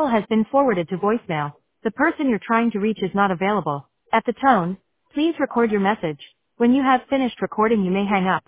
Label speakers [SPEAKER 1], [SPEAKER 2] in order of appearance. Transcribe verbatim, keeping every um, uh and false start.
[SPEAKER 1] call has been forwarded to voicemail. The person you're trying to reach is not available. At the tone, please record your message. When you have finished recording, you may hang up.